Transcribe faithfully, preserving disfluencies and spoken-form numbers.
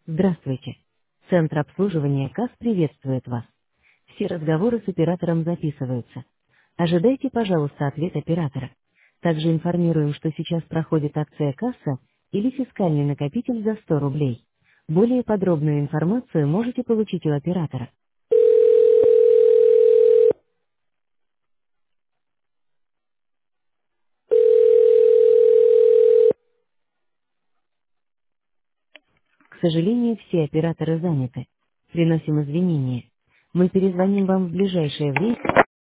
Здравствуйте. Центр обслуживания КАС приветствует вас. Все разговоры с оператором записываются. Ожидайте, пожалуйста, ответ оператора. Также информируем, что сейчас проходит акция касса или фискальный накопитель за сто рублей. Более подробную информацию можете получить у оператора. К сожалению, все операторы заняты. Приносим извинения. Мы перезвоним вам в ближайшее время.